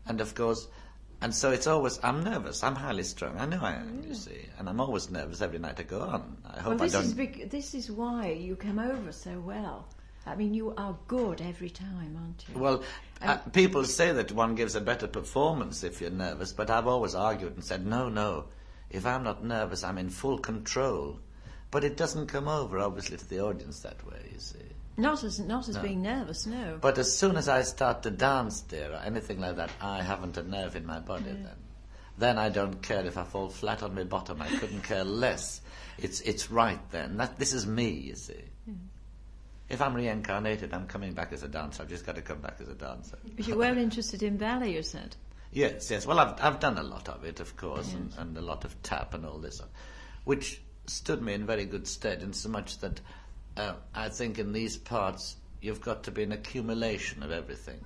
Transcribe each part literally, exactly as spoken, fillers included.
And of course, and so it's always, I'm nervous, I'm highly strung, I know I am, Yeah. you see, and I'm always nervous every night I go on. I hope Well, this I don't... is big, this is why you come over so well. I mean, you are good every time, aren't you? Well, uh, And- people say that one gives a better performance if you're nervous, but I've always argued and said, no, no, if I'm not nervous, I'm in full control. But it doesn't come over, obviously, to the audience that way, you see. Not as not as No. being nervous, no. But as soon as I start to dance, dear, or anything like that, I haven't a nerve in my body Yeah. then. Then I don't care if I fall flat on my bottom. I couldn't care less. It's it's right then. That This is me, you see. Yeah. If I'm reincarnated, I'm coming back as a dancer. I've just got to come back as a dancer. But you were interested in ballet, you said. Yes, yes. Well, I've I've done a lot of it, of course, Yes. and, and a lot of tap and all this, which stood me in very good stead, in so much that uh, I think in these parts you've got to be an accumulation of everything.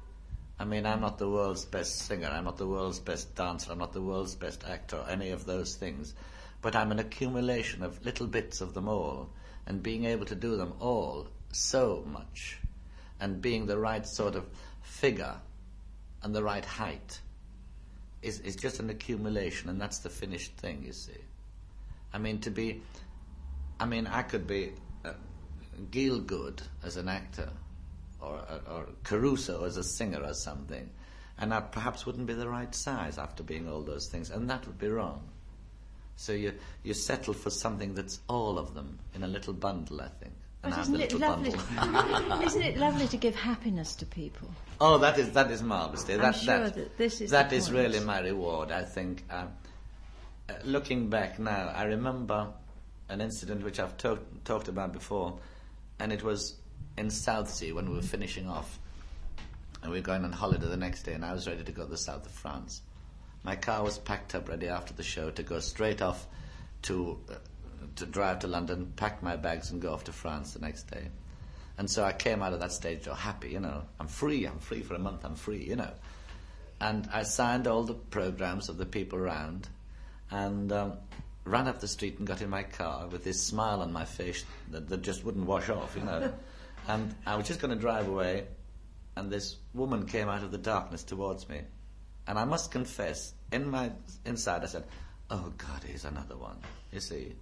I mean, I'm not the world's best singer, I'm not the world's best dancer, I'm not the world's best actor, or any of those things, but I'm an accumulation of little bits of them all, and being able to do them all so much, and being the right sort of figure and the right height is, is just an accumulation, and that's the finished thing, you see. I mean, to be... I mean, I could be uh, Gielgud as an actor, or, or, or Caruso as a singer or something, and I perhaps wouldn't be the right size after being all those things, and that would be wrong. So you you settle for something that's all of them in a little bundle, I think. And But I'm isn't the it little lovely? bundle. Isn't it lovely to give happiness to people? Oh, that is that is marvellous, dear. I'm That, sure that, that this is that the is point. really my reward, I think. Um, uh, looking back now, I remember an incident which I've talk, talked about before, and it was in Southsea when we were finishing off, and we were going on holiday the next day, and I was ready to go to the south of France. My car was packed up ready after the show to go straight off to uh, to drive to London, pack my bags and go off to France the next day. And so I came out of that stage door happy, you know. I'm free, I'm free for a month, I'm free, you know. And I signed all the programs of the people around, and um, ran up the street and got in my car with this smile on my face that, that just wouldn't wash off, you know. And I was just going to drive away, and this woman came out of the darkness towards me. And I must confess, in my inside I said, oh God, here's another one, you see.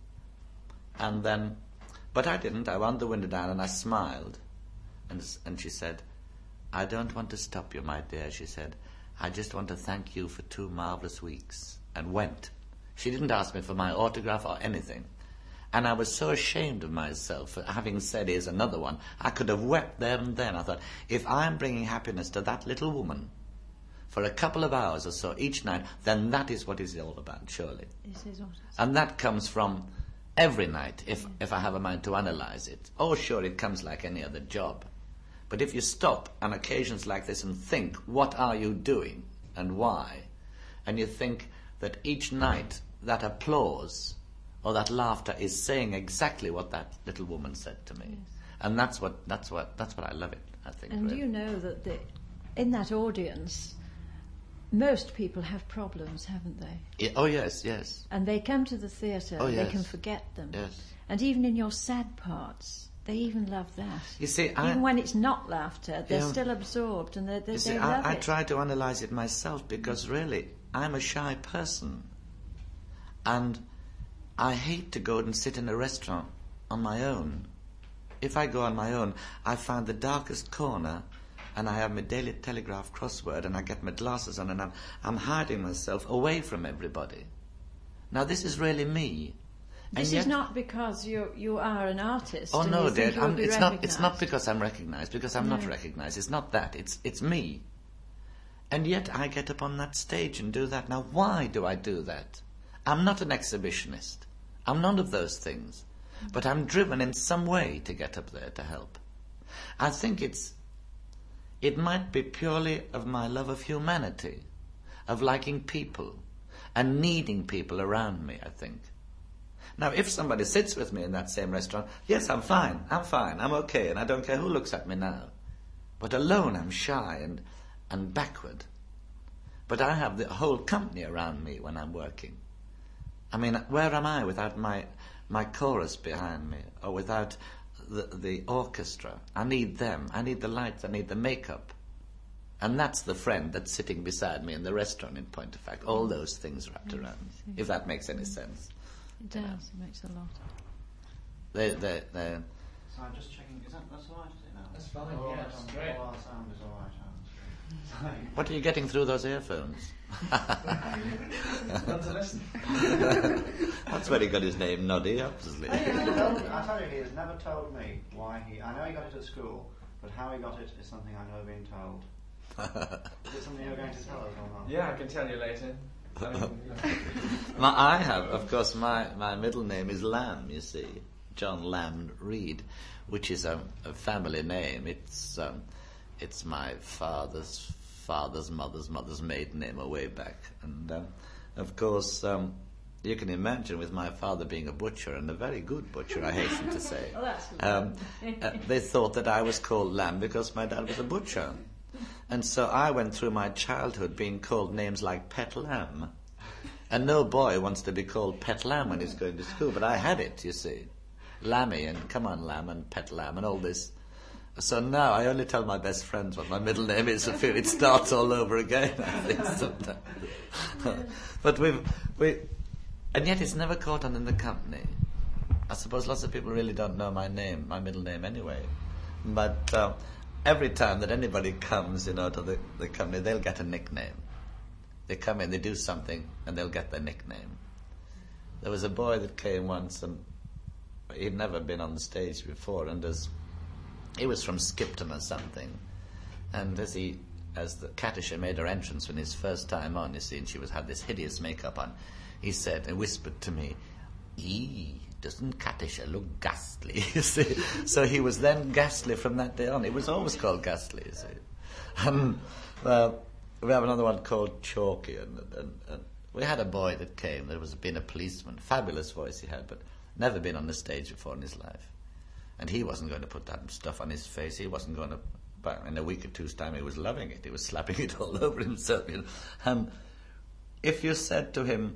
And then, but I didn't. I wound the window down and I smiled. And, and she said, I don't want to stop you, my dear, she said. I just want to thank you for two marvellous weeks. And went. She didn't ask me for my autograph or anything. And I was so ashamed of myself for having said, here's another one. I could have wept there and then. I thought, if I'm bringing happiness to that little woman for a couple of hours or so each night, then that is what it's all about, surely. This is what it's And that comes from every night, if, if I have a mind to analyse it. Oh, sure, it comes like any other job. But if you stop on occasions like this and think, what are you doing and why? And you think that each night that applause or that laughter is saying exactly what that little woman said to me. Yes. And that's what, that's what, that's what I love it, I think. And really. you know that the, in that audience, most people have problems, haven't they? Yeah, oh, yes, yes. And they come to the theatre Oh, and yes. they can forget them. Yes. And even in your sad parts, they even love that. You see, I... Even when it's not laughter, they're Yeah. still absorbed and they, they, You see, they love I, I it. try to analyse it myself because really, I'm a shy person. And I hate to go and sit in a restaurant on my own. If I go on my own, I find the darkest corner and I have my Daily Telegraph crossword and I get my glasses on and I'm, I'm hiding myself away from everybody. Now, this is really me. This And yet- is not because you you are an artist. Oh and no, you think dear. you'll I'm, be it's not. It's not recognised. because I'm recognised. Because I'm not No. recognised. It's not that. It's it's me. And yet I get up on that stage and do that. Now, why do I do that? I'm not an exhibitionist. I'm none of those things. But I'm driven in some way to get up there to help. I think it's. It might be purely of my love of humanity, of liking people, and needing people around me, I think. Now, if somebody sits with me in that same restaurant, yes, I'm fine, I'm fine, I'm okay, and I don't care who looks at me now. But alone, I'm shy and, and backward. But I have the whole company around me when I'm working. I mean, where am I without my, my chorus behind me, or without the, the orchestra? I need them, I need the lights, I need the makeup. And that's the friend that's sitting beside me in the restaurant in point of fact. All those things wrapped Yes, around, yes. if that makes any sense. It does. It makes a lot. They, they, they, So I'm just checking. Is that that's all right? Is it now? That's fine, All yeah, right, that's um, great. All our sound is all right. um, what are you getting through those earphones? Want to listen? That's where he got his name, Noddy, obviously. I tell you, he has never told me why he. I know he got it at school, but how he got it is something I've never been told. Is it something you're going to tell us or not? Yeah, I can tell you later. I mean, My, I have, of course, my, my middle name is Lamb, you see, John Lamb Reed, which is a, a family name. It's um, it's my father's father's mother's mother's maiden name way back. And, um, of course, um, you can imagine with my father being a butcher, and a very good butcher, I hasten to say, Oh, that's um, uh, they thought that I was called Lamb because my dad was a butcher. And so I went through my childhood being called names like Pet Lamb. And no boy wants to be called Pet Lamb when he's going to school, but I had it, you see. Lammy and Come on Lamb and Pet Lamb and all this. So now I only tell my best friends what my middle name is. I feel it starts all over again, I think, sometimes. But we've, we, and yet it's never caught on in the company. I suppose lots of people really don't know my name, my middle name anyway. But uh, every time that anybody comes, you know, to the, the company, they'll get a nickname. They come in, they do something, and they'll get their nickname. There was a boy that came once, and he'd never been on the stage before, and as he was from Skipton or something, and as he, as the Katisha made her entrance when his first time on, you see, and she was had this hideous makeup on, he said and whispered to me, "Eee, doesn't Katisha look ghastly?" You see, so he was then ghastly from that day on. It was always called ghastly, you see. And uh, we have another one called Chalky, and, and, and we had a boy that came. There was been a policeman, fabulous voice he had, but never been on the stage before in his life. And he wasn't going to put that stuff on his face. He wasn't going to. But in a week or two's time, he was loving it. He was slapping it all over himself. You know? And if you said to him,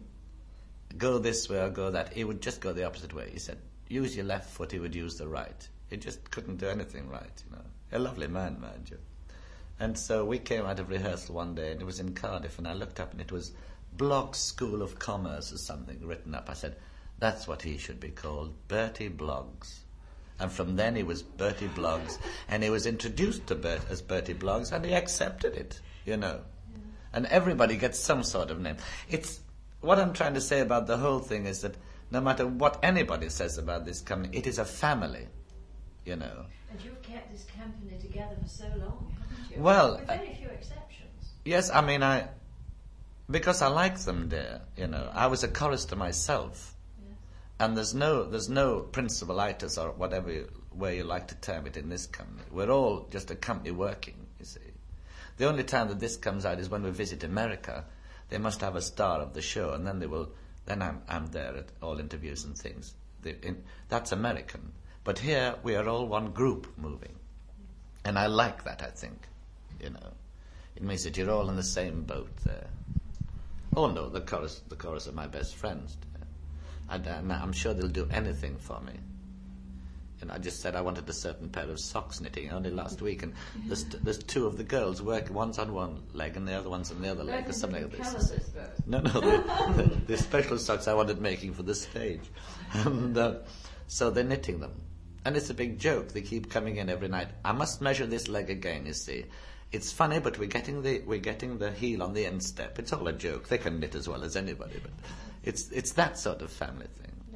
"Go this way or go that," he would just go the opposite way. He said, "Use your left foot," he would use the right. He just couldn't do anything right, you know. A lovely man, mind you. And so we came out of rehearsal one day, and it was in Cardiff, and I looked up, and it was Bloggs School of Commerce or something written up. I said, "That's what he should be called, Bertie Bloggs." And from then he was Bertie Bloggs, and he was introduced to Bert as Bertie Bloggs, and he accepted it, you know. Yeah. And everybody gets some sort of name. It's what I'm trying to say about the whole thing is that no matter what anybody says about this company, it is a family, you know. And you've kept this company together for so long, haven't you? Well, with very few exceptions. Yes, I mean, I because I like them, dear. You know, I was a chorister myself, Yes. and there's no there's no principalitis or whatever you, way you like to term it in this company. We're all just a company working. You see, the only time that this comes out is when we visit America. They must have a star of the show, and then they will. Then I'm I'm there at all interviews and things. They, in, that's American. But here we are all one group moving, and I like that. I think, you know, it means that you're all in the same boat there. Oh no, the chorus, the chorus are my best friends, and, and I'm sure they'll do anything for me. And I just said I wanted a certain pair of socks knitting only last week, and there's, there's two of the girls work. One's on one leg and the other one's on the other leg, or something like this. No, no, the, the, the special socks I wanted making for the stage, and uh, so they're knitting them. And it's a big joke. They keep coming in every night. I must measure this leg again, you see. It's funny, but we're getting the we're getting the heel on the instep. It's all a joke. They can knit as well as anybody, but it's it's that sort of family thing.